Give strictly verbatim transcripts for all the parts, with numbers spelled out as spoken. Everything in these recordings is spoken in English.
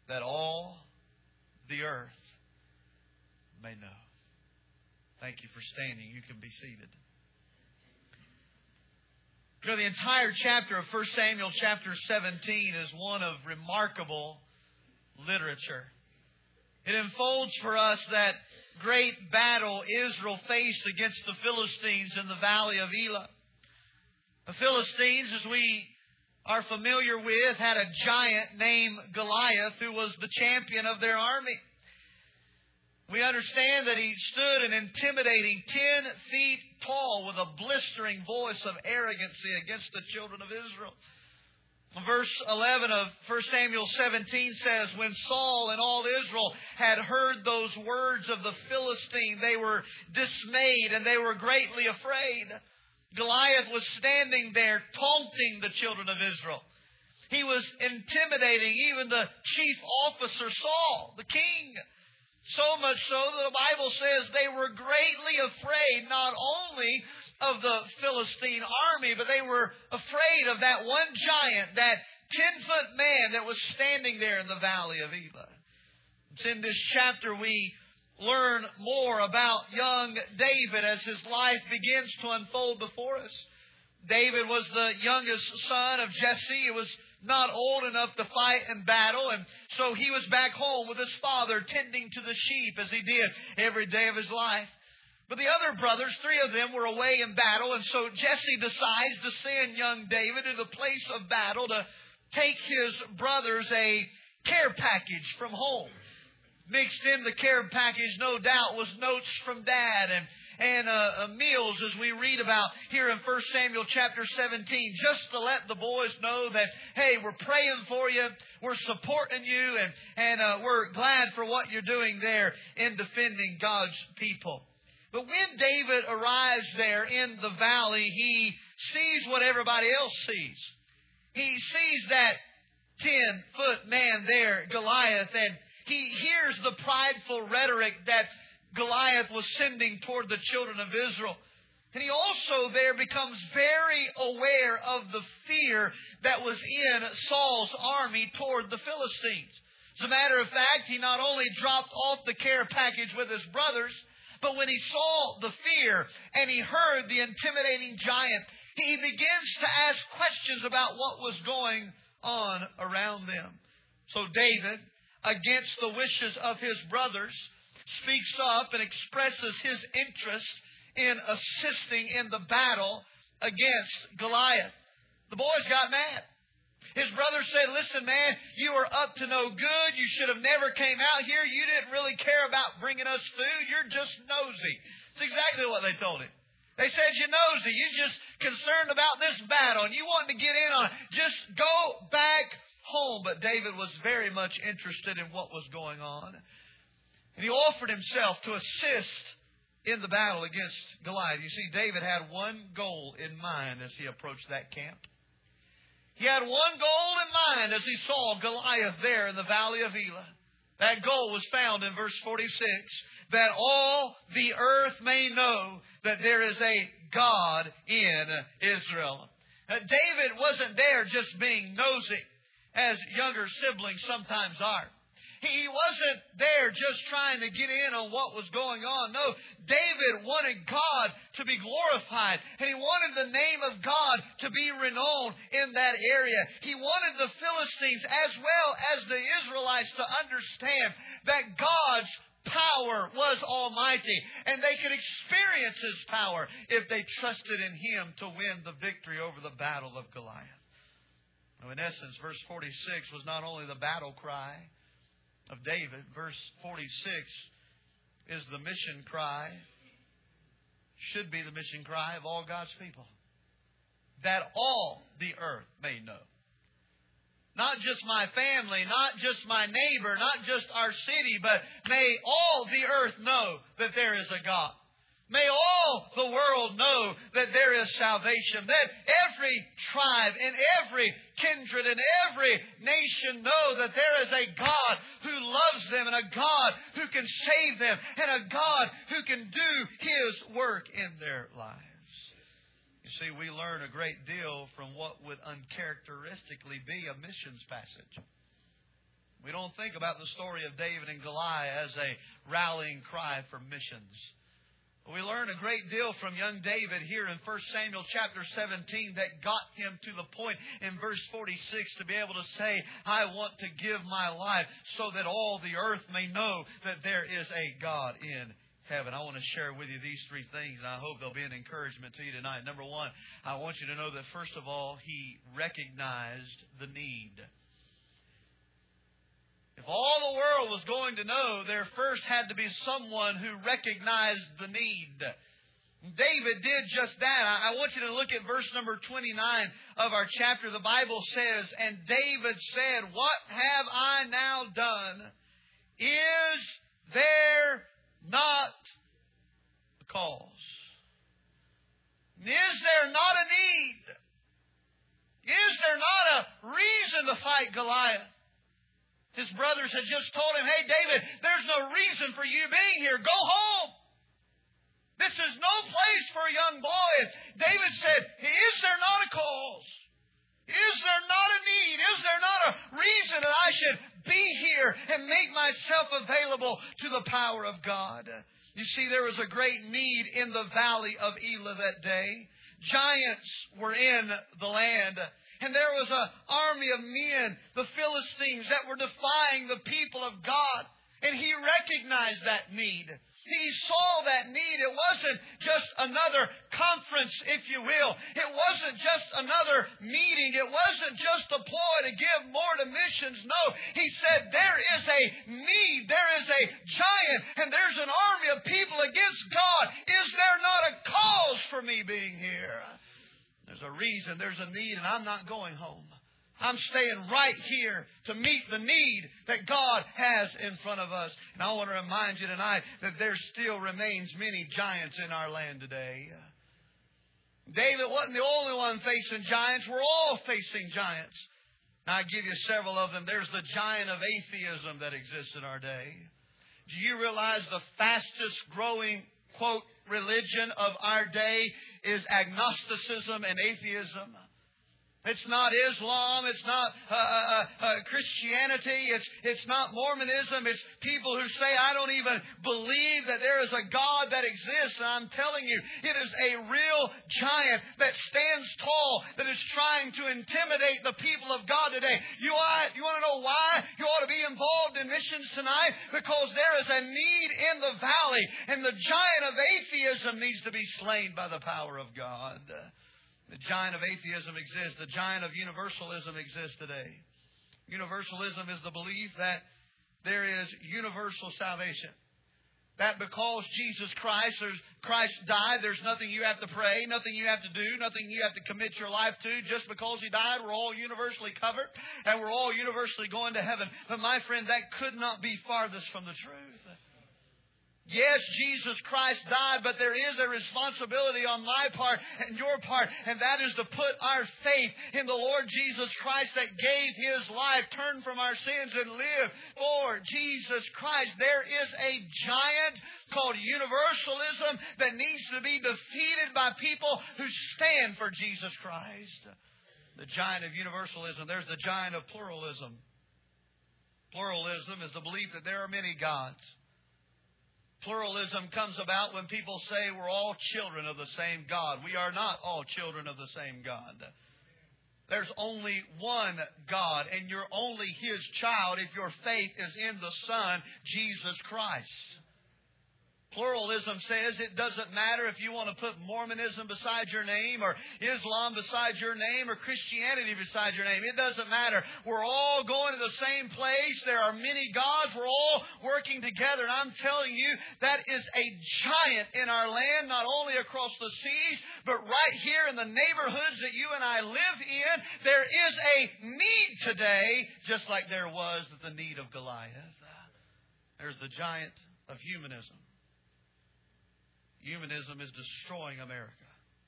that all the earth may know. Thank you for standing. You can be seated. You know, the entire chapter of First Samuel chapter seventeen is one of remarkable literature. It unfolds for us that great battle Israel faced against the Philistines in the valley of Elah. The Philistines, as we are familiar with, had a giant named Goliath who was the champion of their army. We understand that he stood an intimidating ten feet tall with a blistering voice of arrogancy against the children of Israel. Verse eleven of First Samuel seventeen says, when Saul and all Israel had heard those words of the Philistine, they were dismayed and they were greatly afraid. Goliath was standing there taunting the children of Israel. He was intimidating even the chief officer Saul, the king. So much so that the Bible says they were greatly afraid not only of the Philistine army, but they were afraid of that one giant, that ten-foot man that was standing there in the valley of Elah. It's in this chapter we learn more about young David as his life begins to unfold before us. David was the youngest son of Jesse. He was not old enough to fight in battle, and so he was back home with his father tending to the sheep as he did every day of his life. But the other brothers, three of them, were away in battle, and so Jesse decides to send young David to the place of battle to take his brothers a care package from home. Mixed in the care package, no doubt, was notes from Dad and and uh, uh, meals, as we read about here in First Samuel chapter seventeen, just to let the boys know that, hey, we're praying for you, we're supporting you, and, and uh, we're glad for what you're doing there in defending God's people. But when David arrives there in the valley, he sees what everybody else sees. He sees that ten-foot man there, Goliath, and he hears the prideful rhetoric that Goliath was sending toward the children of Israel. And he also there becomes very aware of the fear that was in Saul's army toward the Philistines. As a matter of fact, he not only dropped off the care package with his brothers, but when he saw the fear and he heard the intimidating giant, he begins to ask questions about what was going on around them. So David, against the wishes of his brothers, speaks up and expresses his interest in assisting in the battle against Goliath. The boys got mad. His brothers said, listen, man, you are up to no good. You should have never came out here. You didn't really care about bringing us food. You're just nosy. That's exactly what they told him. They said, you're nosy. You're just concerned about this battle and you want to get in on it. Just go back home. But David was very much interested in what was going on. And he offered himself to assist in the battle against Goliath. You see, David had one goal in mind as he approached that camp. He had one goal in mind as he saw Goliath there in the valley of Elah. That goal was found in verse forty-six, that all the earth may know that there is a God in Israel. Now, David wasn't there just being nosy, as younger siblings sometimes are. He wasn't there just trying to get in on what was going on. No, David wanted God to be glorified. And he wanted the name of God to be renowned in that area. He wanted the Philistines as well as the Israelites to understand that God's power was almighty. And they could experience His power if they trusted in Him to win the victory over the battle of Goliath. Now, in essence, verse forty-six was not only the battle cry of David. Verse forty-six is the mission cry, should be the mission cry of all God's people. That all the earth may know. Not just my family, not just my neighbor, not just our city, but may all the earth know that there is a God. May all the world know that there is salvation. That every tribe and every kindred and every nation know that there is a God who loves them and a God who can save them and a God who can do His work in their lives. You see, we learn a great deal from what would uncharacteristically be a missions passage. We don't think about the story of David and Goliath as a rallying cry for missions. We learn a great deal from young David here in First Samuel chapter seventeen that got him to the point in verse forty-six to be able to say, I want to give my life so that all the earth may know that there is a God in heaven. I want to share with you these three things, and I hope they'll be an encouragement to you tonight. Number one, I want you to know that first of all, he recognized the need. If all the world was going to know, there first had to be someone who recognized the need. David did just that. I want you to look at verse number twenty-nine of our chapter. The Bible says, and David said, what have I now done? Is there not a cause? Is there not a need? Is there not a reason to fight Goliath? His brothers had just told him, hey, David, there's no reason for you being here. Go home. This is no place for a young boy. And David said, is there not a cause? Is there not a need? Is there not a reason that I should be here and make myself available to the power of God? You see, there was a great need in the valley of Elah that day. Giants were in the land. And there was an army of men, the Philistines, that were defying the people of God. And he recognized that need. He saw that need. It wasn't just another conference, if you will. It wasn't just another meeting. It wasn't just a ploy to give more to missions. No, he said there is a need. There is a giant. And there's an army of people against God. Is there not a cause for me being here? There's a reason, there's a need, and I'm not going home. I'm staying right here to meet the need that God has in front of us. And I want to remind you tonight that there still remains many giants in our land today. David wasn't the only one facing giants. We're all facing giants. Now, I give you several of them. There's the giant of atheism that exists in our day. Do you realize the fastest growing, quote, religion of our day is agnosticism and atheism? It's not Islam. It's not uh, uh, uh, Christianity. It's it's not Mormonism. It's people who say, I don't even believe that there is a God that exists. And I'm telling you, it is a real giant that stands tall, that is trying to intimidate the people of God today. You, ought, you want to know why you ought to be involved in missions tonight? Because there is a need in the valley, and the giant of atheism needs to be slain by the power of God. The giant of atheism exists. The giant of universalism exists today. Universalism is the belief that there is universal salvation. That because Jesus Christ, Christ died, there's nothing you have to pray, nothing you have to do, nothing you have to commit your life to. Just because He died, we're all universally covered and we're all universally going to heaven. But my friend, that could not be farthest from the truth. Yes, Jesus Christ died, but there is a responsibility on my part and your part, and that is to put our faith in the Lord Jesus Christ that gave His life, turned from our sins, and live for Jesus Christ. There is a giant called universalism that needs to be defeated by people who stand for Jesus Christ. The giant of universalism. There's the giant of pluralism. Pluralism is the belief that there are many gods. Pluralism comes about when people say we're all children of the same God. We are not all children of the same God. There's only one God, and you're only His child if your faith is in the Son, Jesus Christ. Pluralism says it doesn't matter if you want to put Mormonism beside your name or Islam beside your name or Christianity beside your name. It doesn't matter. We're all going to the same place. There are many gods. We're all working together. And I'm telling you, that is a giant in our land, not only across the seas, but right here in the neighborhoods that you and I live in. There is a need today, just like there was the need of Goliath. There's the giant of humanism. Humanism is destroying America.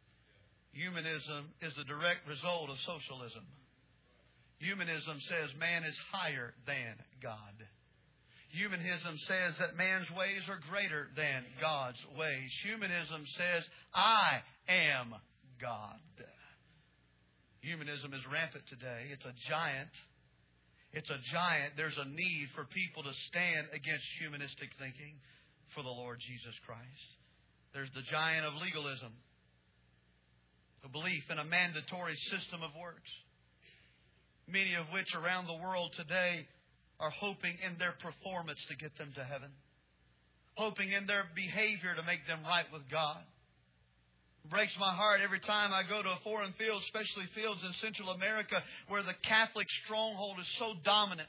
Humanism is the direct result of socialism. Humanism says man is higher than God. Humanism says that man's ways are greater than God's ways. Humanism says, I am God. Humanism is rampant today. It's a giant. It's a giant. There's a need for people to stand against humanistic thinking for the Lord Jesus Christ. There's the giant of legalism, the belief in a mandatory system of works, many of which around the world today are hoping in their performance to get them to heaven, hoping in their behavior to make them right with God. It breaks my heart every time I go to a foreign field, especially fields in Central America, where the Catholic stronghold is so dominant.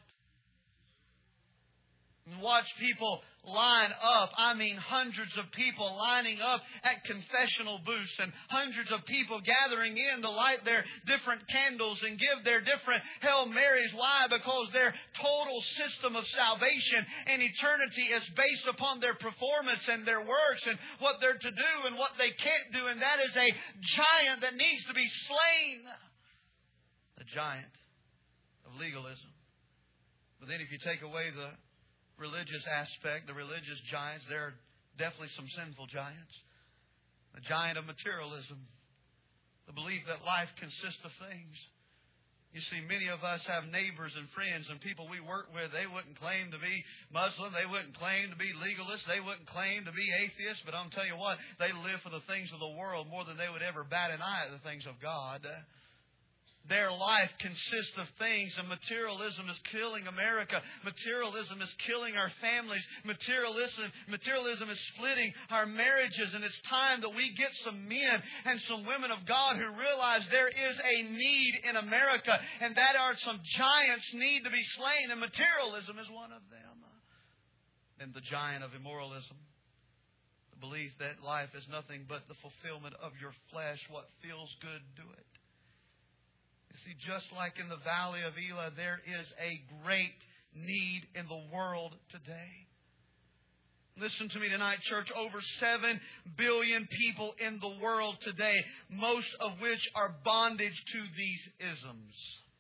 And watch people line up. I mean hundreds of people lining up at confessional booths and hundreds of people gathering in to light their different candles and give their different Hail Marys. Why? Because their total system of salvation and eternity is based upon their performance and their works and what they're to do and what they can't do. And that is a giant that needs to be slain. The giant of legalism. But then if you take away the religious aspect, the religious giants, there are definitely some sinful giants. The giant of materialism. The belief that life consists of things. You see, many of us have neighbors and friends and people we work with. They wouldn't claim to be Muslim. They wouldn't claim to be legalists. They wouldn't claim to be atheists. But I'm telling you what, they live for the things of the world more than they would ever bat an eye at the things of God. Their life consists of things, and materialism is killing America. Materialism is killing our families. Materialism, materialism is splitting our marriages. And it's time that we get some men and some women of God who realize there is a need in America, and that are some giants need to be slain, and materialism is one of them. And the giant of immoralism. The belief that life is nothing but the fulfillment of your flesh. What feels good, do it. You see, just like in the valley of Elah, there is a great need in the world today. Listen to me tonight, church. Over seven billion people in the world today, most of which are bondage to these isms.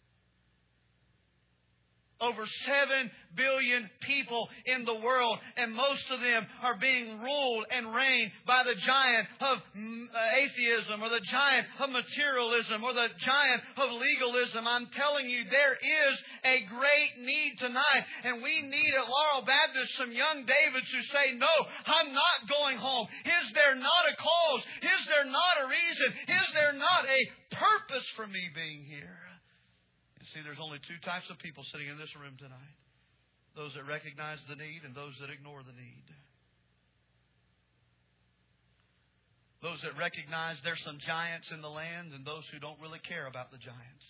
Over seven billion people in the world, and most of them are being ruled and reigned by the giant of atheism or the giant of materialism or the giant of legalism. I'm telling you, there is a great need tonight, and we need at Laurel Baptist some young Davids who say, no, I'm not going home. Is there not a cause? Is there not a reason? Is there not a purpose for me being here? See, there's only two types of people sitting in this room tonight. Those that recognize the need and those that ignore the need. Those that recognize there's some giants in the land and those who don't really care about the giants.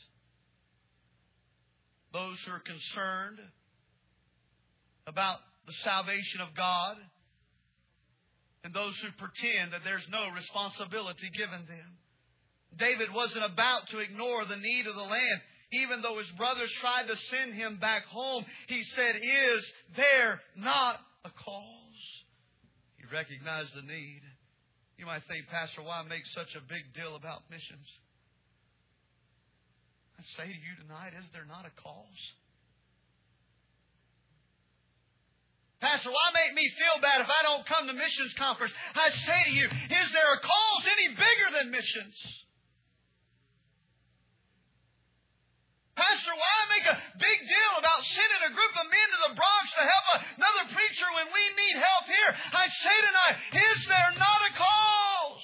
Those who are concerned about the salvation of God and those who pretend that there's no responsibility given them. David wasn't about to ignore the need of the land. Even though his brothers tried to send him back home, he said, is there not a cause? He recognized the need. You might think, Pastor, why make such a big deal about missions? I say to you tonight, is there not a cause? Pastor, why make me feel bad if I don't come to missions conference? I say to you, is there a cause any bigger than missions? Pastor, why make a big deal about sending a group of men to the Bronx to help another preacher when we need help here? I say tonight, is there not a cause?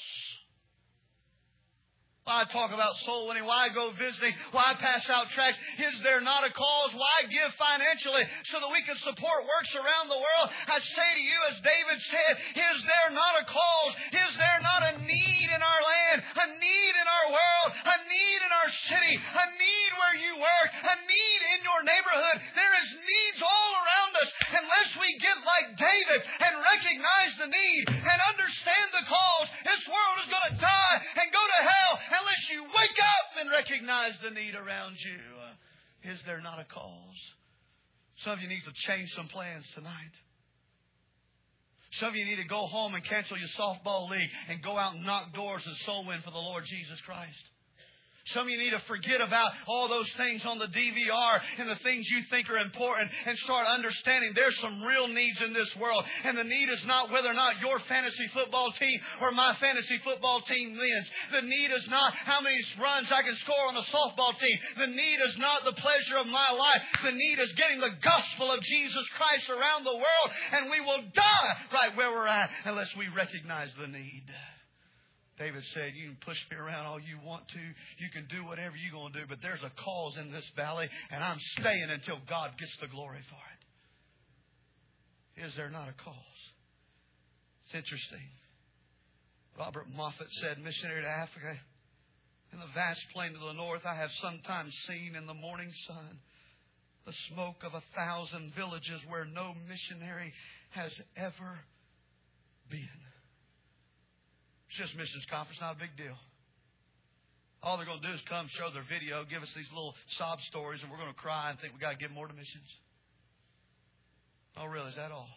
Why talk about soul winning? Why go visiting? Why pass out tracts? Is there not a cause? Why give financially so that we can support works around the world? I say to you, as David said, is there not a cause? Is there not a need in our land? A need in our world? A need in our city? A need where you work? A need in your neighborhood? There is needs all around us. Unless we get like David and recognize the need and understand the cause, this world is going to die and go to hell unless you wake up and recognize the need around you. Uh, is there not a cause? Some of you need to change some plans tonight. Some of you need to go home and cancel your softball league and go out and knock doors and soul win for the Lord Jesus Christ. Some of you need to forget about all those things on the D V R and the things you think are important and start understanding there's some real needs in this world. And the need is not whether or not your fantasy football team or my fantasy football team wins. The need is not how many runs I can score on a softball team. The need is not the pleasure of my life. The need is getting the gospel of Jesus Christ around the world, and we will die right where we're at unless we recognize the need. David said, you can push me around all you want to. You can do whatever you're going to do. But there's a cause in this valley, and I'm staying until God gets the glory for it. Is there not a cause? It's interesting. Robert Moffat said, missionary to Africa, in the vast plain to the north, I have sometimes seen in the morning sun the smoke of a thousand villages where no missionary has ever been. It's just missions conference, not a big deal. All they're going to do is come, show their video, give us these little sob stories, and we're going to cry and think we've got to give more to missions. Oh, really? Is that all?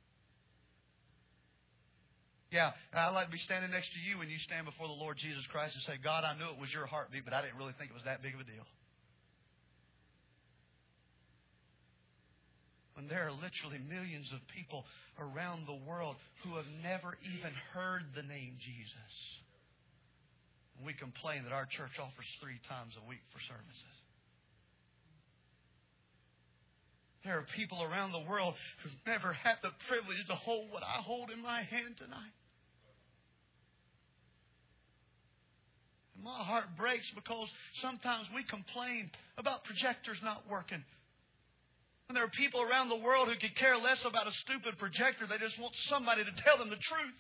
Yeah, I'd like to be standing next to you when you stand before the Lord Jesus Christ and say, God, I knew it was your heartbeat, but I didn't really think it was that big of a deal. When there are literally millions of people around the world who have never even heard the name Jesus. And we complain that our church offers three times a week for services. There are people around the world who've never had the privilege to hold what I hold in my hand tonight. And my heart breaks because sometimes we complain about projectors not working. And there are people around the world who could care less about a stupid projector. They just want somebody to tell them the truth.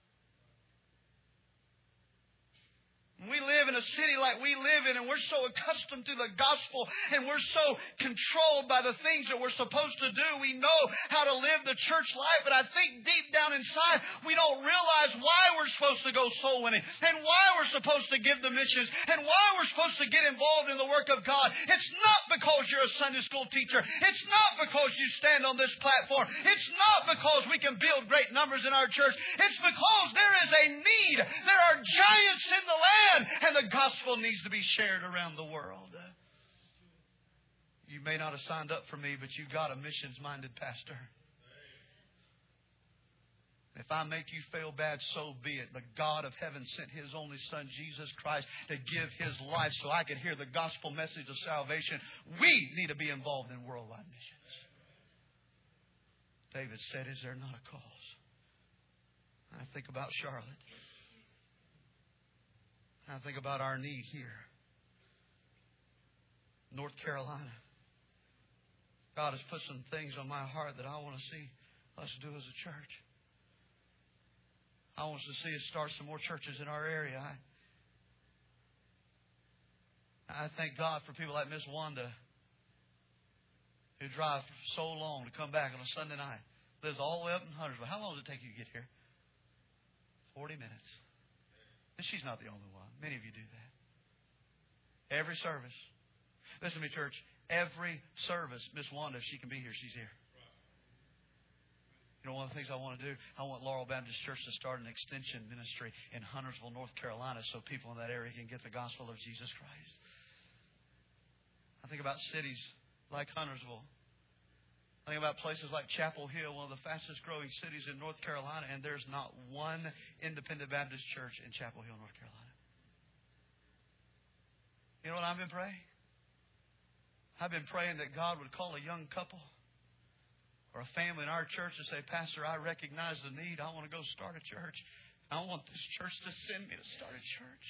We live in a city like we live in, and we're so accustomed to the gospel, and we're so controlled by the things that we're supposed to do. We know how to live the church life, but I think deep down inside, we don't realize why we're supposed to go soul winning, and why we're supposed to give the missions, and why we're supposed to get involved in the work of God. It's not because you're a Sunday school teacher. It's not because you stand on this platform. It's not because we can build great numbers in our church. It's because there is a need. There are giants in the land. And the gospel needs to be shared around the world. You may not have signed up for me, but you got a missions-minded pastor. If I make you feel bad, so be it. But God of heaven sent His only Son, Jesus Christ, to give His life so I could hear the gospel message of salvation. We need to be involved in worldwide missions. David said, is there not a cause? I think about Charlotte. I think about our need here. North Carolina. God has put some things on my heart that I want to see us do as a church. I want us to see us start some more churches in our area. I, I thank God for people like Miss Wanda who drive so long to come back on a Sunday night. Lives all the way up in Huntersville. How long does it take you to get here? Forty minutes. And she's not the only one. Many of you do that. Every service. Listen to me, church. Every service, Miss Wanda, if she can be here, she's here. You know, one of the things I want to do, I want Laurel Baptist Church to start an extension ministry in Huntersville, North Carolina, so people in that area can get the gospel of Jesus Christ. I think about cities like Huntersville. I think about places like Chapel Hill, one of the fastest growing cities in North Carolina, and there's not one independent Baptist church in Chapel Hill, North Carolina. You know what I've been praying? I've been praying that God would call a young couple or a family in our church and say, Pastor, I recognize the need. I want to go start a church. I want this church to send me to start a church.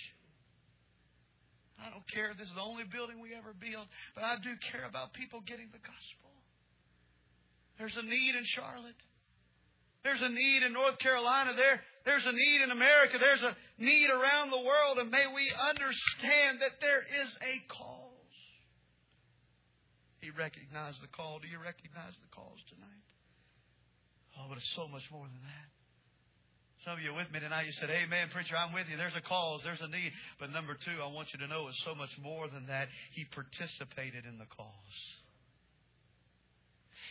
I don't care if this is the only building we ever build, but I do care about people getting the gospel. There's a need in Charlotte. There's a need in North Carolina. There, there's a need in America. There's a need around the world. And may we understand that there is a cause. He recognized the call. Do you recognize the cause tonight? Oh, but it's so much more than that. Some of you are with me tonight. You said, amen, preacher, I'm with you. There's a cause. There's a need. But number two, I want you to know it's so much more than that. He participated in the cause.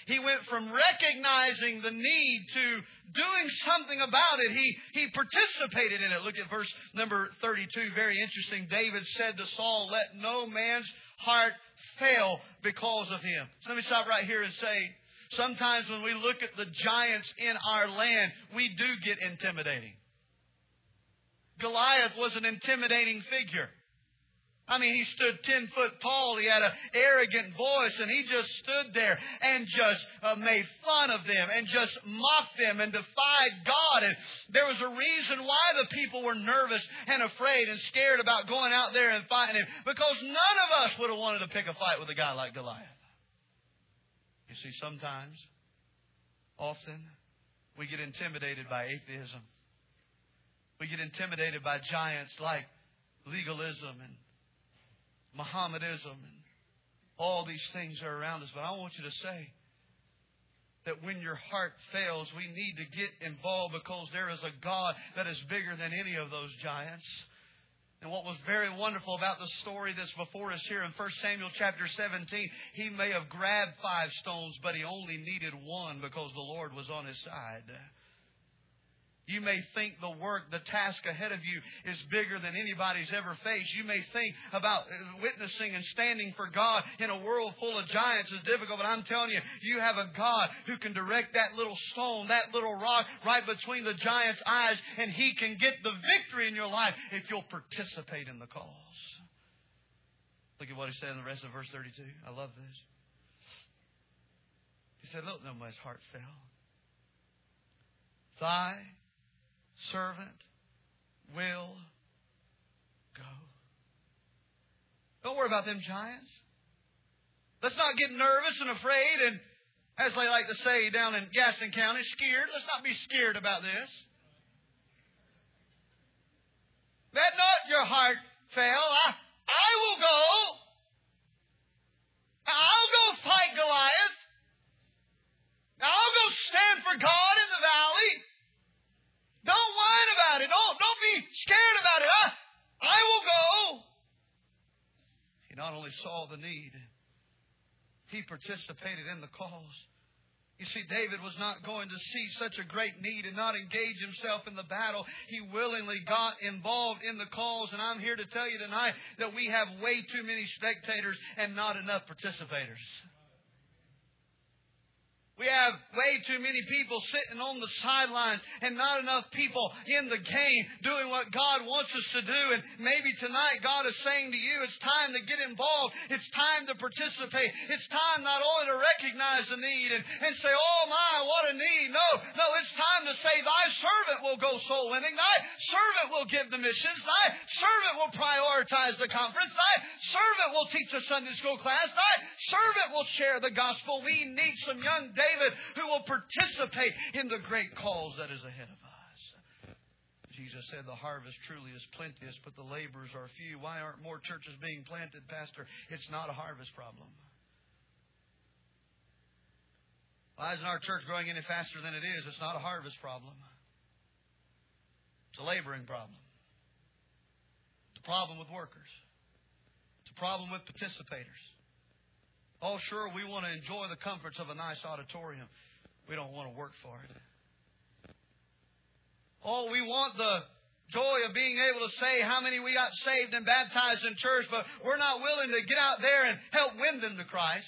He went from recognizing the need to doing something about it. He, he participated in it. Look at verse number thirty-two. Very interesting. David said to Saul, let no man's heart fail because of him. So let me stop right here and say, sometimes when we look at the giants in our land, we do get intimidating. Goliath was an intimidating figure. I mean, he stood ten foot tall. He had an arrogant voice, and he just stood there and just uh, made fun of them and just mocked them and defied God. And there was a reason why the people were nervous and afraid and scared about going out there and fighting him, because none of us would have wanted to pick a fight with a guy like Goliath. You see, sometimes, often, we get intimidated by atheism. We get intimidated by giants like legalism and Mohammedanism and all these things are around us. But I want you to say that when your heart fails, we need to get involved, because there is a God that is bigger than any of those giants. And what was very wonderful about the story that's before us here in First Samuel chapter seventeen, he may have grabbed five stones, but he only needed one because the Lord was on his side. You may think the work, the task ahead of you is bigger than anybody's ever faced. You may think about witnessing and standing for God in a world full of giants is difficult. But I'm telling you, you have a God who can direct that little stone, that little rock right between the giant's eyes, and He can get the victory in your life if you'll participate in the cause. Look at what He said in the rest of verse thirty-two. I love this. He said, look, no man's heart fell. Thy servant will go. Don't worry about them giants. Let's not get nervous and afraid and, as they like to say down in Gaston County, scared. Let's not be scared about this. Let not your heart fail. I, I will go. I'll go fight Goliath. I'll go stand for God in the valley. Don't whine about it. Don't, don't be scared about it. I, I will go. He not only saw the need, he participated in the cause. You see, David was not going to see such a great need and not engage himself in the battle. He willingly got involved in the cause. And I'm here to tell you tonight that we have way too many spectators and not enough participators. We have way too many people sitting on the sidelines and not enough people in the game doing what God wants us to do. And maybe tonight God is saying to you, it's time to get involved. It's time to participate. It's time not only to recognize the need and, and say, oh my, what a need. No, no, it's time to say, thy servant will go soul winning. Thy servant will give the missions. Thy servant will prioritize the conference. Thy servant will teach a Sunday school class. Thy servant will share the gospel. We need some young David who will participate in the great cause that is ahead of us. Jesus said the harvest truly is plenteous, but the laborers are few. Why aren't more churches being planted, Pastor? It's not a harvest problem. Why isn't our church growing any faster than it is? It's not a harvest problem. It's a laboring problem. It's a problem with workers. It's a problem with participators. Oh, sure, we want to enjoy the comforts of a nice auditorium. We don't want to work for it. Oh, we want the joy of being able to say how many we got saved and baptized in church, but we're not willing to get out there and help win them to Christ.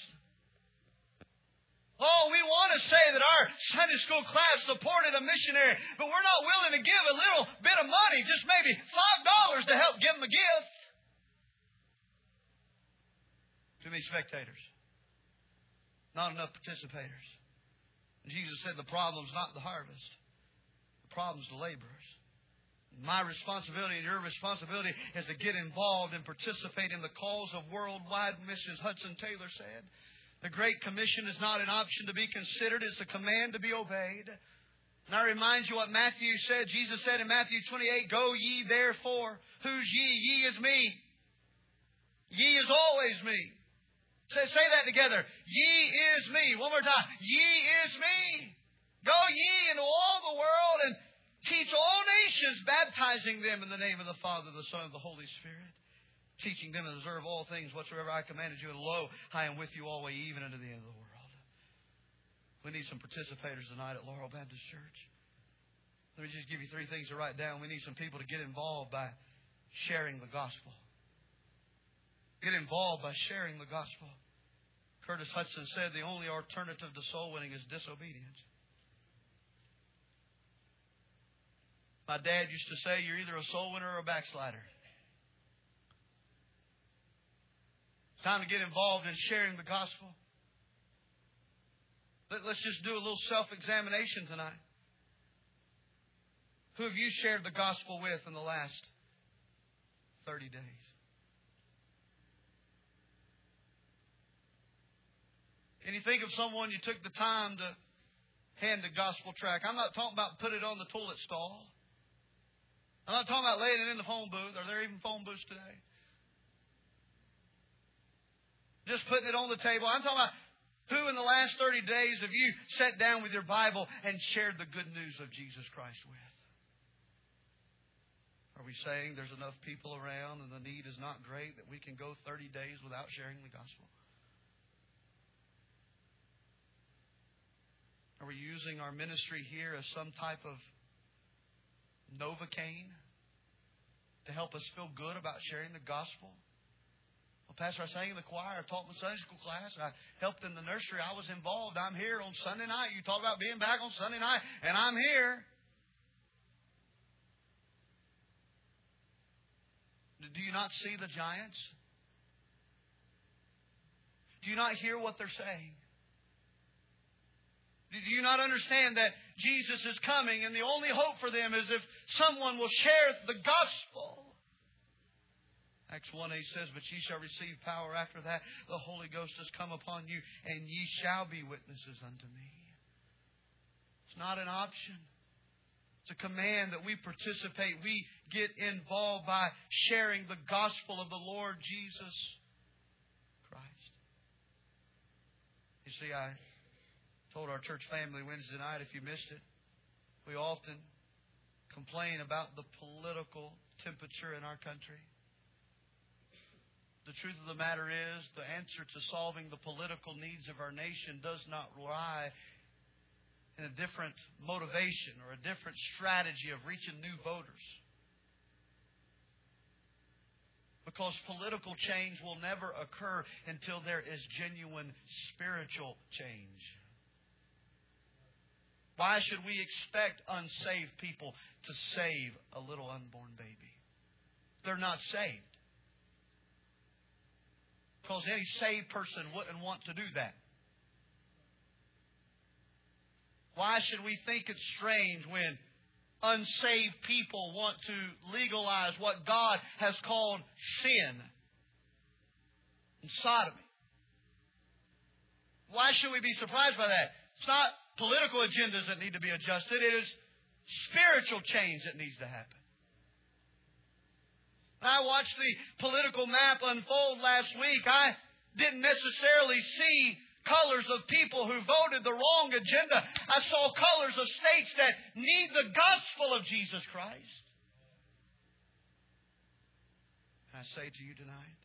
Oh, we want to say that our Sunday school class supported a missionary, but we're not willing to give a little bit of money, just maybe five dollars to help give them a gift. Too many spectators. Not enough participators. And Jesus said the problem's not the harvest. The problem's the laborers. My responsibility and your responsibility is to get involved and participate in the cause of worldwide missions. Hudson Taylor said, the Great Commission is not an option to be considered. It's a command to be obeyed. And I remind you what Matthew said. Jesus said in Matthew twenty-eight, go ye therefore. Who's ye? Ye is me. Ye is always me. Say, say that together. Ye is me. One more time. Ye is me. Go ye into all the world and teach all nations, baptizing them in the name of the Father, the Son, and the Holy Spirit, teaching them to observe all things whatsoever I commanded you. And lo, I am with you always, even unto the end of the world. We need some participators tonight at Laurel Baptist Church. Let me just give you three things to write down. We need some people to get involved by sharing the gospel. Get involved by sharing the gospel. Curtis Hudson said the only alternative to soul winning is disobedience. My dad used to say, you're either a soul winner or a backslider. It's time to get involved in sharing the gospel. Let's just do a little self-examination tonight. Who have you shared the gospel with in the last thirty days? Can you think of someone you took the time to hand the gospel tract? I'm not talking about put it on the toilet stall. I'm not talking about laying it in the phone booth. Are there even phone booths today? Just putting it on the table. I'm talking about who in the last thirty days have you sat down with your Bible and shared the good news of Jesus Christ with? Are we saying there's enough people around and the need is not great that we can go thirty days without sharing the gospel? Are we using our ministry here as some type of Novocaine to help us feel good about sharing the gospel? Well, Pastor, I sang in the choir. I taught my Sunday school class. I helped in the nursery. I was involved. I'm here on Sunday night. You talk about being back on Sunday night, and I'm here. Do you not see the giants? Do you not hear what they're saying? Do you not understand that Jesus is coming and the only hope for them is if someone will share the gospel? Acts one eight says, but ye shall receive power after that. The Holy Ghost has come upon you, and ye shall be witnesses unto me. It's not an option. It's a command that we participate. We get involved by sharing the gospel of the Lord Jesus Christ. You see, I told our church family Wednesday night, if you missed it, we often complain about the political temperature in our country. The truth of the matter is, the answer to solving the political needs of our nation does not lie in a different motivation or a different strategy of reaching new voters. Because political change will never occur until there is genuine spiritual change. Why should we expect unsaved people to save a little unborn baby? They're not saved. Because any saved person wouldn't want to do that. Why should we think it's strange when unsaved people want to legalize what God has called sin and sodomy? Why should we be surprised by that? It's not political agendas that need to be adjusted. It is spiritual change that needs to happen. I watched the political map unfold last week. I didn't necessarily see colors of people who voted the wrong agenda. I saw colors of states that need the gospel of Jesus Christ. And I say to you tonight,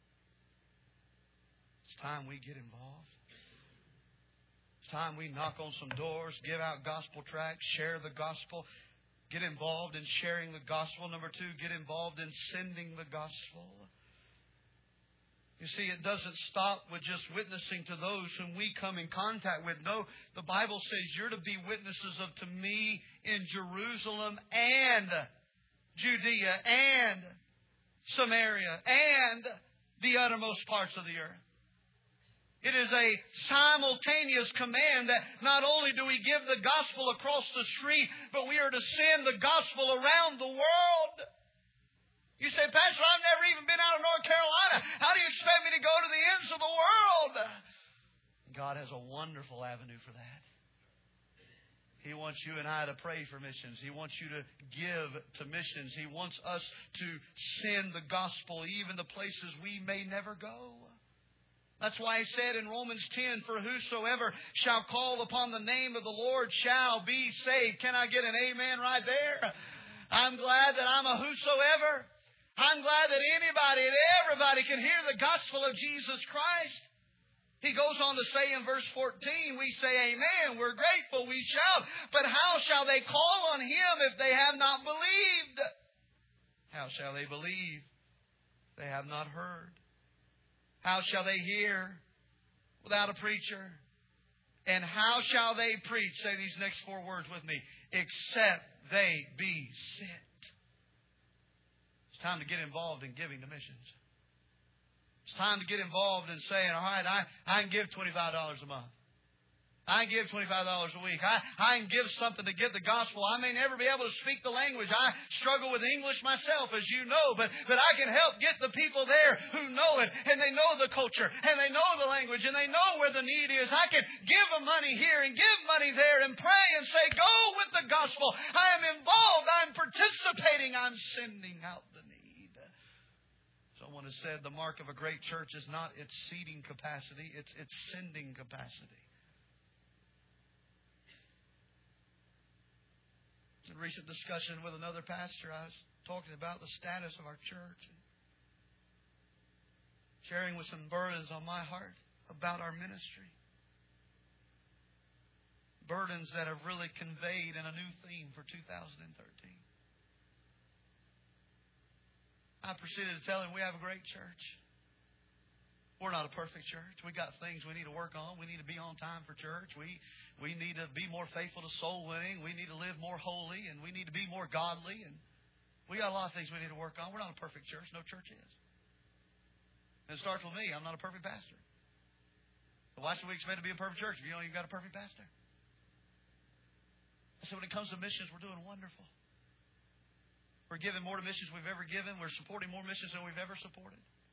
it's time we get involved. It's time we knock on some doors, give out gospel tracts, share the gospel. Get involved in sharing the gospel. Number two, get involved in sending the gospel. You see, it doesn't stop with just witnessing to those whom we come in contact with. No, the Bible says you're to be witnesses of to me in Jerusalem and Judea and Samaria and the uttermost parts of the earth. It is a simultaneous command that not only do we give the gospel across the street, but we are to send the gospel around the world. You say, Pastor, I've never even been out of North Carolina. How do you expect me to go to the ends of the world? God has a wonderful avenue for that. He wants you and I to pray for missions. He wants you to give to missions. He wants us to send the gospel even to places we may never go. That's why he said in Romans ten, for whosoever shall call upon the name of the Lord shall be saved. Can I get an amen right there? I'm glad that I'm a whosoever. I'm glad that anybody and everybody can hear the gospel of Jesus Christ. He goes on to say in verse fourteen, we say, Amen, we're grateful, we shout. But how shall they call on Him if they have not believed? How shall they believe if they have not heard? How shall they hear without a preacher? And how shall they preach? Say these next four words with me. Except they be sent. It's time to get involved in giving to missions. It's time to get involved in saying, all right, I, I can give twenty-five dollars a month. I can give twenty-five dollars a week. I, I can give something to get the gospel. I may never be able to speak the language. I struggle with English myself, as you know, but, but I can help get the people there who know it, and they know the culture, and they know the language, and they know where the need is. I can give them money here and give money there and pray and say, go with the gospel. I am involved. I'm participating. I'm sending out the need. Someone has said the mark of a great church is not its seating capacity, it's its sending capacity. In a recent discussion with another pastor, I was talking about the status of our church and sharing with some burdens on my heart about our ministry. Burdens that have really conveyed in a new theme for two thousand thirteen. I proceeded to tell him we have a great church. We're not a perfect church. We got things we need to work on. We need to be on time for church. We we need to be more faithful to soul winning. We need to live more holy, and we need to be more godly. And we got a lot of things we need to work on. We're not a perfect church. No church is. And it starts with me. I'm not a perfect pastor. So why should we expect to be a perfect church if you don't even got a perfect pastor? I said, when it comes to missions, we're doing wonderful. We're giving more to missions than we've ever given. We're supporting more missions than we've ever supported.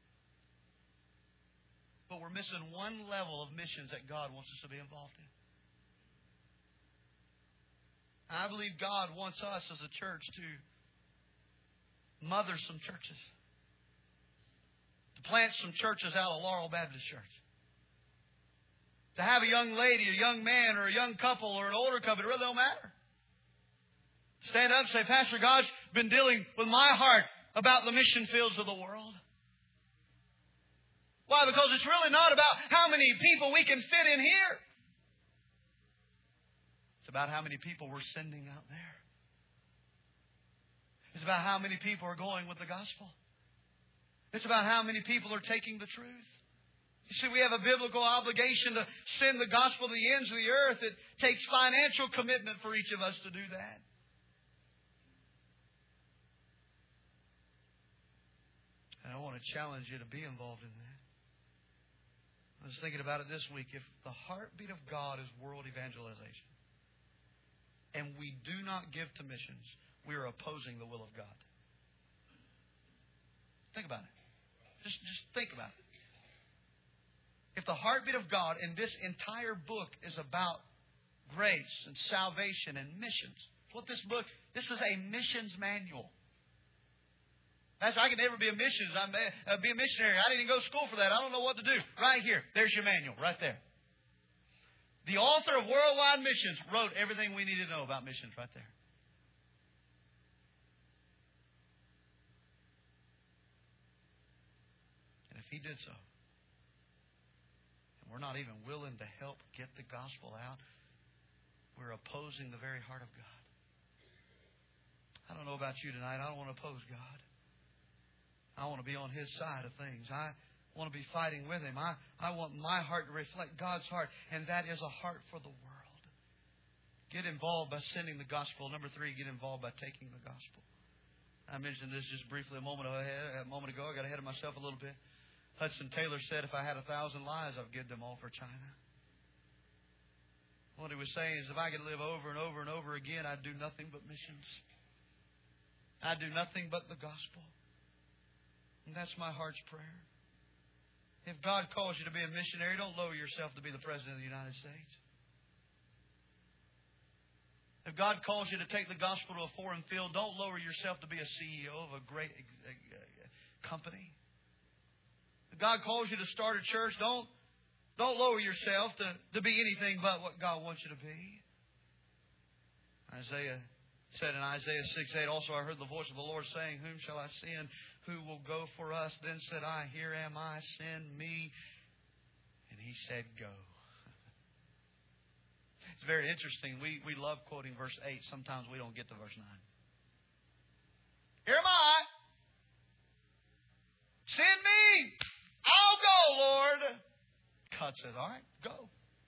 But we're missing one level of missions that God wants us to be involved in. I believe God wants us as a church to mother some churches. To plant some churches out of Laurel Baptist Church. To have a young lady, a young man, or a young couple, or an older couple, it really don't matter. Stand up and say, Pastor, God's been dealing with my heart about the mission fields of the world. Why? Because it's really not about how many people we can fit in here. It's about how many people we're sending out there. It's about how many people are going with the gospel. It's about how many people are taking the truth. You see, we have a biblical obligation to send the gospel to the ends of the earth. It takes financial commitment for each of us to do that. And I want to challenge you to be involved in that. I was thinking about it this week. If the heartbeat of God is world evangelization, and we do not give to missions, we are opposing the will of God. Think about it. Just, just think about it. If the heartbeat of God in this entire book is about grace and salvation and missions, what this book, this is a missions manual. Pastor, I could never be a missionary. I'm uh, be a missionary. I didn't go to school for that. I don't know what to do. Right here. There's your manual. Right there. The author of Worldwide Missions wrote everything we need to know about missions right there. And if he did so, and we're not even willing to help get the gospel out, we're opposing the very heart of God. I don't know about you tonight. I don't want to oppose God. I want to be on His side of things. I want to be fighting with Him. I, I want my heart to reflect God's heart, and that is a heart for the world. Get involved by sending the gospel. Number three, get involved by taking the gospel. I mentioned this just briefly a moment ahead, a moment ago. I got ahead of myself a little bit. Hudson Taylor said, if I had a thousand lives, I'd give them all for China. What he was saying is, if I could live over and over and over again, I'd do nothing but missions. I'd do nothing but the gospel. And that's my heart's prayer. If God calls you to be a missionary, don't lower yourself to be the President of the United States. If God calls you to take the gospel to a foreign field, don't lower yourself to be a C E O of a great company. If God calls you to start a church, don't, don't lower yourself to, to be anything but what God wants you to be. Isaiah said in Isaiah six eight, also I heard the voice of the Lord saying, whom shall I send? Who will go for us? Then said I, here am I, send me. And He said, go. It's very interesting. We, we love quoting verse eight. Sometimes we don't get to verse nine. Here am I. Send me. I'll go, Lord. God says, all right, go.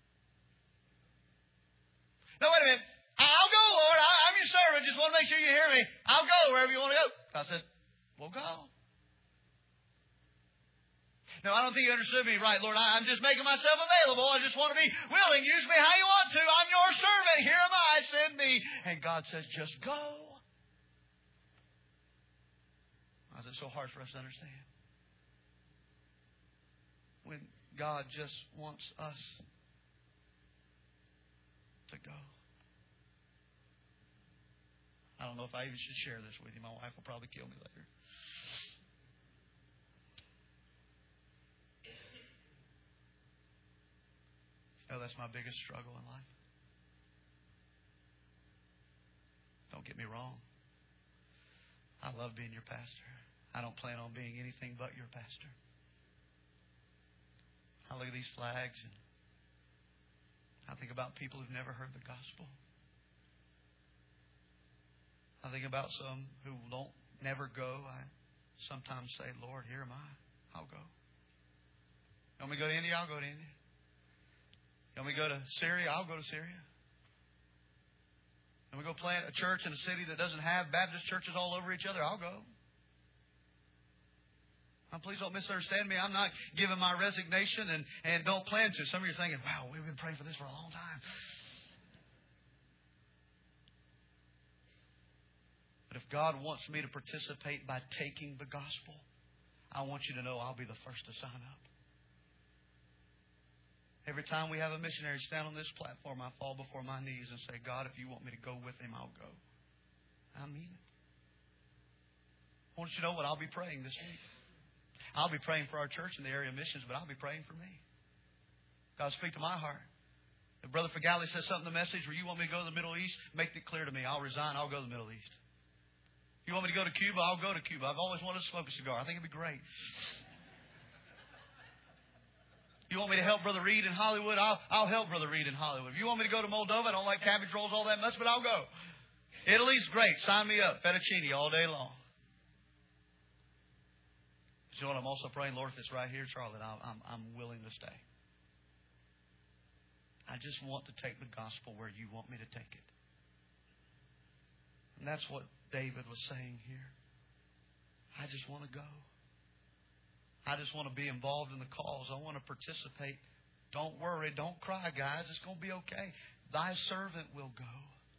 No, wait a minute. I'll go, Lord. I, I'm your servant. Just want to make sure you hear me. I'll go wherever you want to go. God says, well, go. No, I don't think you understood me right, Lord. I, I'm just making myself available. I just want to be willing. Use me how you want to. I'm your servant. Here am I. Send me. And God says, just go. Why is it so hard for us to understand? When God just wants us to go. I don't know if I even should share this with you. My wife will probably kill me later. Oh, that's my biggest struggle in life. Don't get me wrong. I love being your pastor. I don't plan on being anything but your pastor. I look at these flags and I think about people who've never heard the gospel. I think about some who don't never go. I sometimes say, Lord, here am I. I'll go. You want me to go to India? I'll go to India. You want me to go to Syria? I'll go to Syria. And we go plant a church in a city that doesn't have Baptist churches all over each other. I'll go. Now, please don't misunderstand me. I'm not giving my resignation and, and don't plan to. Some of you are thinking, wow, we've been praying for this for a long time. But if God wants me to participate by taking the gospel, I want you to know I'll be the first to sign up. Every time we have a missionary stand on this platform, I fall before my knees and say, God, if you want me to go with him, I'll go. I mean it. I want you to know what I'll be praying this week. I'll be praying for our church in the area of missions, but I'll be praying for me. God, speak to my heart. If Brother Fagali says something in the message where you want me to go to the Middle East, make it clear to me. I'll resign. I'll go to the Middle East. You want me to go to Cuba? I'll go to Cuba. I've always wanted to smoke a cigar. I think it'd be great. You want me to help Brother Reed in Hollywood? I'll, I'll help Brother Reed in Hollywood. If you want me to go to Moldova, I don't like cabbage rolls all that much, but I'll go. Italy's great. Sign me up. Fettuccine all day long. You know what? I'm also praying, Lord, if it's right here, Charlotte, I'm, I'm willing to stay. I just want to take the gospel where you want me to take it. And that's what David was saying here. I just want to go. I just want to be involved in the cause. I want to participate. Don't worry. Don't cry, guys. It's going to be okay. Thy servant will go.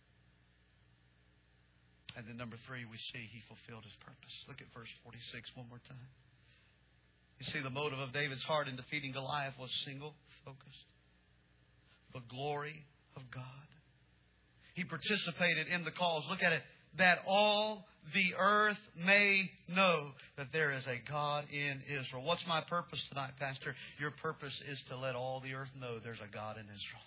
And then number three, we see he fulfilled his purpose. Look at verse forty-six one more time. You see, the motive of David's heart in defeating Goliath was single focused. The glory of God. He participated in the cause. Look at it. That all the earth may know that there is a God in Israel. What's my purpose tonight, Pastor? Your purpose is to let all the earth know there's a God in Israel.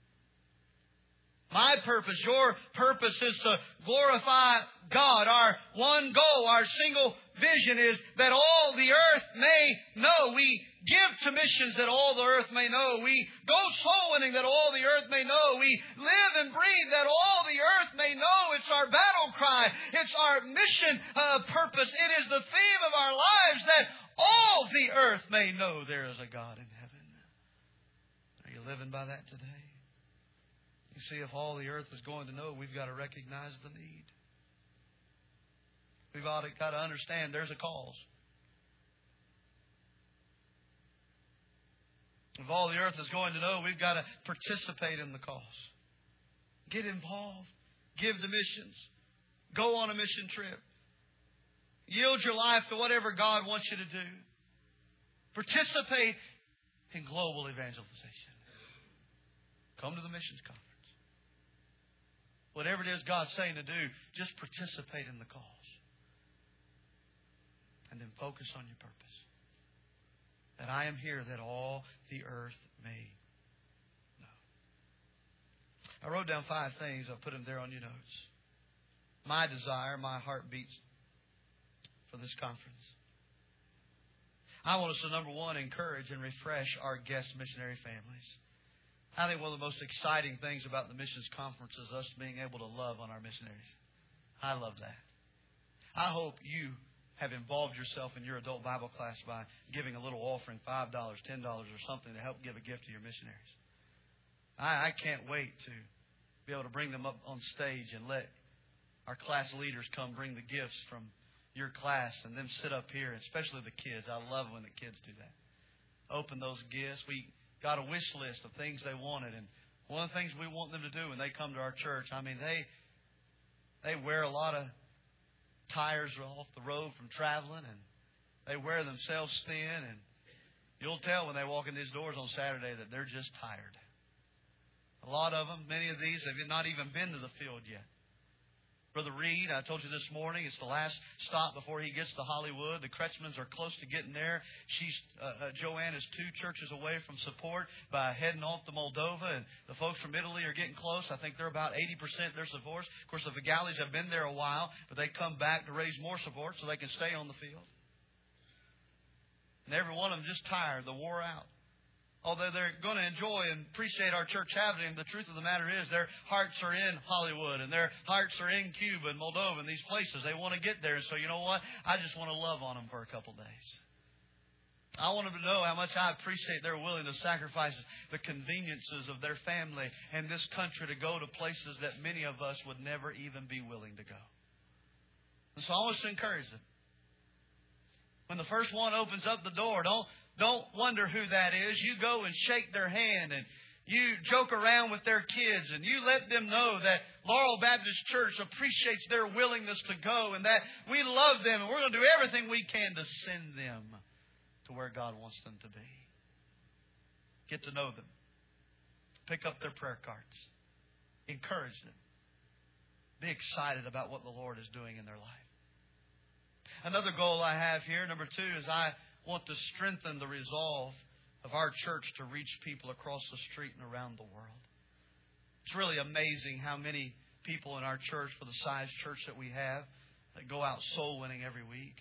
My purpose, your purpose is to glorify God. Our one goal, our single vision is that all the earth may know. We give to missions that all the earth may know. We go soul winning that all the earth may know. We live and breathe that all the earth may know. It's our battle cry. It's our mission uh, purpose. It is the theme of our lives that all the earth may know there is a God in heaven. Are you living by that today? You see, if all the earth is going to know, we've got to recognize the need. We've got to understand there's a cause. If all the earth is going to know, we've got to participate in the cause. Get involved. Give to missions. Go on a mission trip. Yield your life to whatever God wants you to do. Participate in global evangelization. Come to the missions conference. Whatever it is God's saying to do, just participate in the cause. And then focus on your purpose. That I am here that all the earth may know. I wrote down five things. I'll put them there on your notes. My desire, my heartbeats for this conference. I want us to, number one, encourage and refresh our guest missionary families. I think one of the most exciting things about the missions conference is us being able to love on our missionaries. I love that. I hope you have involved yourself in your adult Bible class by giving a little offering, five dollars, ten dollars or something to help give a gift to your missionaries. I, I can't wait to be able to bring them up on stage and let our class leaders come bring the gifts from your class and them sit up here, especially the kids. I love when the kids do that. Open those gifts. We got a wish list of things they wanted, and one of the things we want them to do when they come to our church, I mean, they they wear a lot of tires off the road from traveling, and they wear themselves thin, and you'll tell when they walk in these doors on Saturday that they're just tired. A lot of them, many of these, have not even been to the field yet. Brother Reed, I told you this morning, it's the last stop before he gets to Hollywood. The Kretschmans are close to getting there. She's uh, uh, Joanne is two churches away from support by heading off to Moldova. And the folks from Italy are getting close. I think they're about eighty percent of their support. Of course, the Vigalis have been there a while, but they come back to raise more support so they can stay on the field. And every one of them just tired. They're wore out. Although they're going to enjoy and appreciate our church having them, the truth of the matter is their hearts are in Hollywood and their hearts are in Cuba and Moldova and these places. They want to get there. And so, you know what? I just want to love on them for a couple days. I want them to know how much I appreciate their willing to sacrifice the conveniences of their family and this country to go to places that many of us would never even be willing to go. And so I want to encourage them. When the first one opens up the door, don't Don't wonder who that is. You go and shake their hand and you joke around with their kids and you let them know that Laurel Baptist Church appreciates their willingness to go and that we love them and we're going to do everything we can to send them to where God wants them to be. Get to know them. Pick up their prayer cards. Encourage them. Be excited about what the Lord is doing in their life. Another goal I have here, number two, is I want to strengthen the resolve of our church to reach people across the street and around the world. It's really amazing how many people in our church, for the size church that we have, that go out soul winning every week.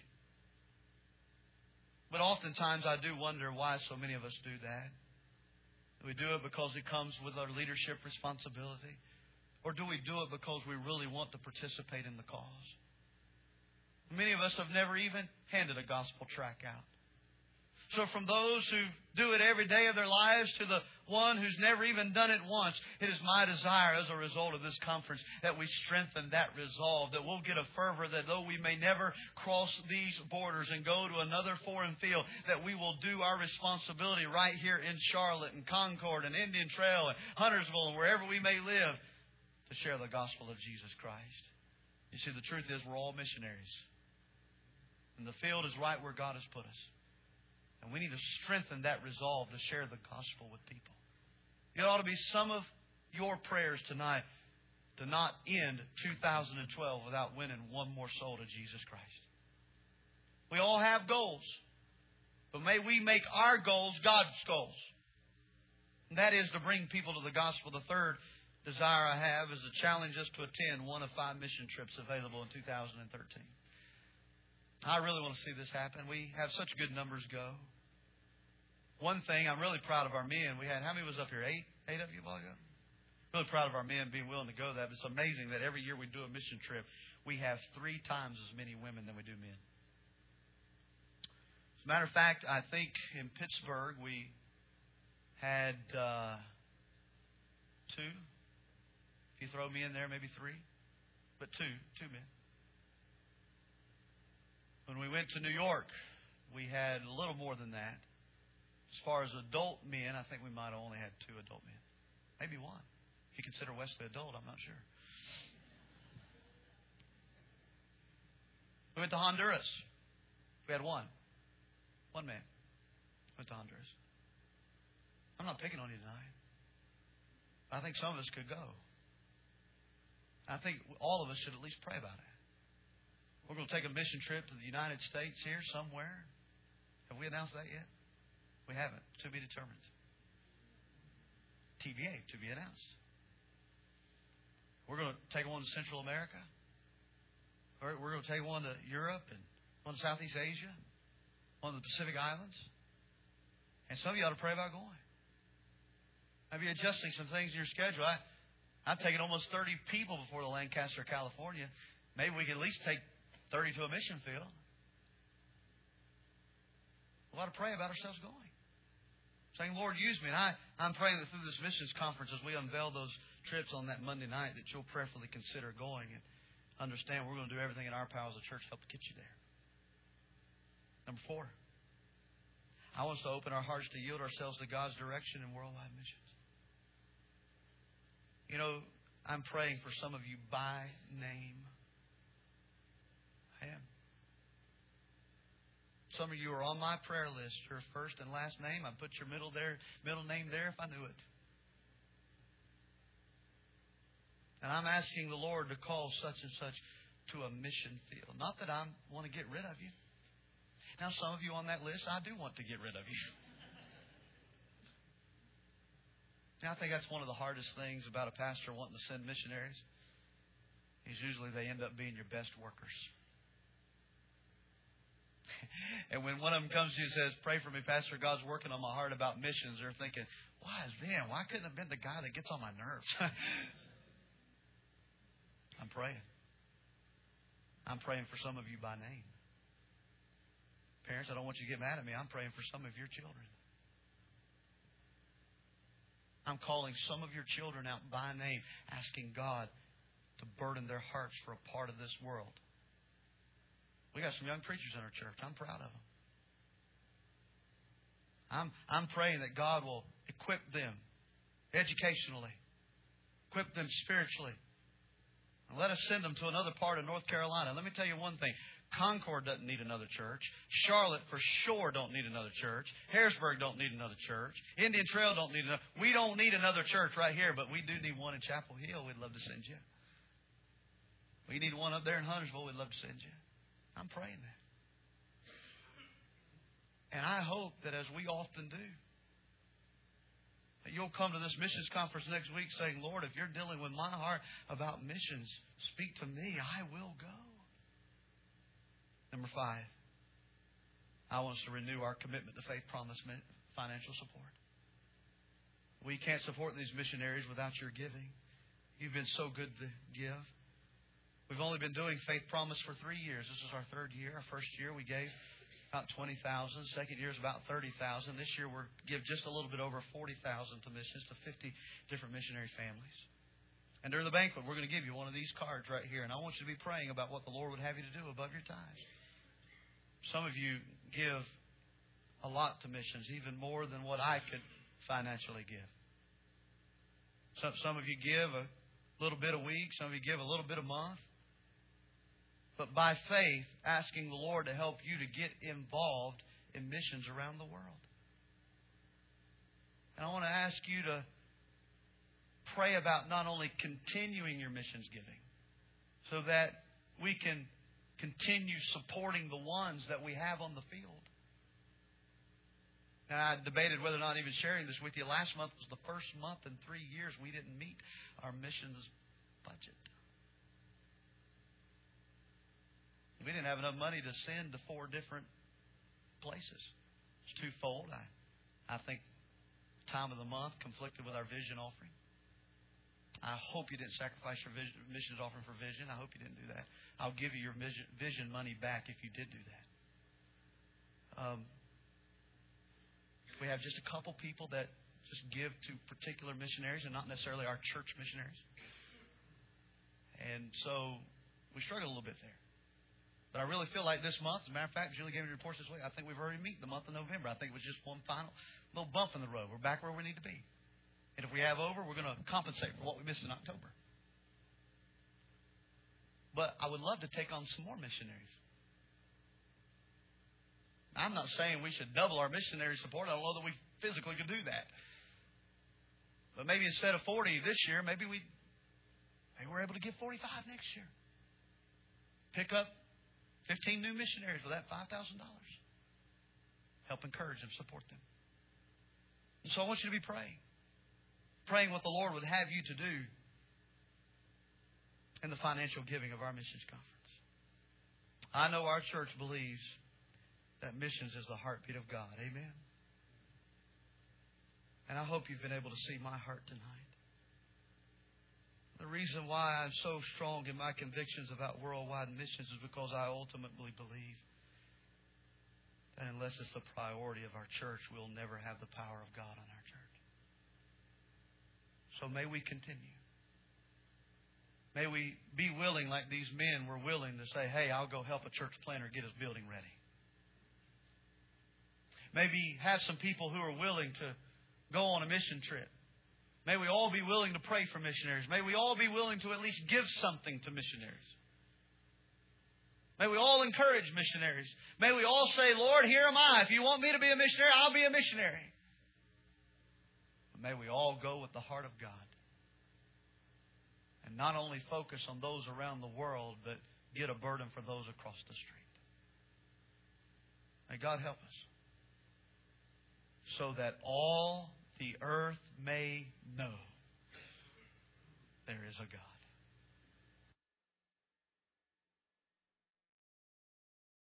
But oftentimes I do wonder why so many of us do that. Do we do it because it comes with our leadership responsibility? Or do we do it because we really want to participate in the cause? Many of us have never even handed a gospel tract out. So from those who do it every day of their lives to the one who's never even done it once, it is my desire as a result of this conference that we strengthen that resolve, that we'll get a fervor that though we may never cross these borders and go to another foreign field, that we will do our responsibility right here in Charlotte and Concord and Indian Trail and Huntersville and wherever we may live to share the gospel of Jesus Christ. You see, the truth is we're all missionaries. And the field is right where God has put us. And we need to strengthen that resolve to share the gospel with people. It ought to be some of your prayers tonight to not end two thousand twelve without winning one more soul to Jesus Christ. We all have goals. But may we make our goals God's goals. And that is to bring people to the gospel. The third desire I have is to challenge us to attend one of five mission trips available in two thousand thirteen. I really want to see this happen. We have such good numbers go. One thing, I'm really proud of our men. We had, how many was up here? Eight? Eight of you all ago? Really proud of our men being willing to go that. But it's amazing that every year we do a mission trip, we have three times as many women than we do men. As a matter of fact, I think in Pittsburgh we had uh, two. If you throw me in there, maybe three. But two, two men. When we went to New York, we had a little more than that. As far as adult men, I think we might have only had two adult men. Maybe one. If you consider Wesley adult, I'm not sure. We went to Honduras. We had one. One man went to Honduras. I'm not picking on you tonight. I think some of us could go. I think all of us should at least pray about it. We're going to take a mission trip to the United States here somewhere. Have we announced that yet? We haven't. To be determined. T B A, to be announced. We're going to take one to Central America. We're going to take one to Europe and one to Southeast Asia. on the Pacific Islands. And some of you ought to pray about going. Maybe adjusting some things in your schedule. I, I've taken almost thirty people before the Lancaster, California. Maybe we could at least take thirty to a mission field. We ought to pray about ourselves going. Saying, Lord, use me. And I, I'm praying that through this missions conference, as we unveil those trips on that Monday night, that you'll prayerfully consider going and understand we're going to do everything in our power as a church to help get you there. Number four, I want us to open our hearts to yield ourselves to God's direction in worldwide missions. You know, I'm praying for some of you by name. I am. Some of you are on my prayer list. Your first and last name. I put your middle there, middle name there if I knew it. And I'm asking the Lord to call such and such to a mission field. Not that I want to get rid of you. Now, some of you on that list, I do want to get rid of you. Now, I think that's one of the hardest things about a pastor wanting to send missionaries. Is usually they end up being your best workers. And when one of them comes to you and says, pray for me, Pastor, God's working on my heart about missions, they're thinking, why is Ben? Why couldn't it have been the guy that gets on my nerves? I'm praying. I'm praying for some of you by name. Parents, I don't want you to get mad at me. I'm praying for some of your children. I'm calling some of your children out by name, asking God to burden their hearts for a part of this world. We got some young preachers in our church. I'm proud of them. I'm, I'm praying that God will equip them educationally, equip them spiritually. And let us send them to another part of North Carolina. Let me tell you one thing. Concord doesn't need another church. Charlotte for sure don't need another church. Harrisburg don't need another church. Indian Trail don't need another. We don't need another church right here, but we do need one in Chapel Hill. We'd love to send you. We need one up there in Huntersville. We'd love to send you. I'm praying that. And I hope that as we often do, that you'll come to this missions conference next week saying, Lord, if you're dealing with my heart about missions, speak to me. I will go. Number five, I want us to renew our commitment to Faith Promise financial support. We can't support these missionaries without your giving. You've been so good to give. We've only been doing Faith Promise for three years. This is our third year. Our first year we gave about twenty thousand dollars. Second year is about thirty thousand dollars. This year we're give just a little bit over forty thousand dollars to missions, to fifty different missionary families. And during the banquet, we're going to give you one of these cards right here. And I want you to be praying about what the Lord would have you to do above your tithes. Some of you give a lot to missions, even more than what I could financially give. Some, some of you give a little bit a week. Some of you give a little bit a month. But by faith, asking the Lord to help you to get involved in missions around the world. And I want to ask you to pray about not only continuing your missions giving, so that we can continue supporting the ones that we have on the field. And I debated whether or not even sharing this with you. Last month was the first month in three years we didn't meet our missions budget. We didn't have enough money to send to four different places. It's twofold. I, I think time of the month conflicted with our vision offering. I hope you didn't sacrifice your vision, missions offering for vision. I hope you didn't do that. I'll give you your vision, vision money back if you did do that. Um, we have just a couple people that just give to particular missionaries and not necessarily our church missionaries. And so we struggle a little bit there. But I really feel like this month, as a matter of fact, Julie gave me reports this week, I think we've already met the month of November. I think it was just one final little bump in the road. We're back where we need to be. And if we have over, we're going to compensate for what we missed in October. But I would love to take on some more missionaries. I'm not saying we should double our missionary support. I don't know that we physically could do that. But maybe instead of forty this year, maybe we maybe we're able to give forty-five next year. Pick up fifteen new missionaries with that five thousand dollars. Help encourage them, support them. And so I want you to be praying. Praying what the Lord would have you to do in the financial giving of our missions conference. I know our church believes that missions is the heartbeat of God. Amen. And I hope you've been able to see my heart tonight. The reason why I'm so strong in my convictions about worldwide missions is because I ultimately believe that unless it's the priority of our church, we'll never have the power of God on our church. So may we continue. May we be willing, like these men were willing to say, hey, I'll go help a church planter get his building ready. Maybe have some people who are willing to go on a mission trip. May we all be willing to pray for missionaries. May we all be willing to at least give something to missionaries. May we all encourage missionaries. May we all say, Lord, here am I. If you want me to be a missionary, I'll be a missionary. But may we all go with the heart of God. And not only focus on those around the world, but get a burden for those across the street. May God help us. So that all the earth may know there is a God.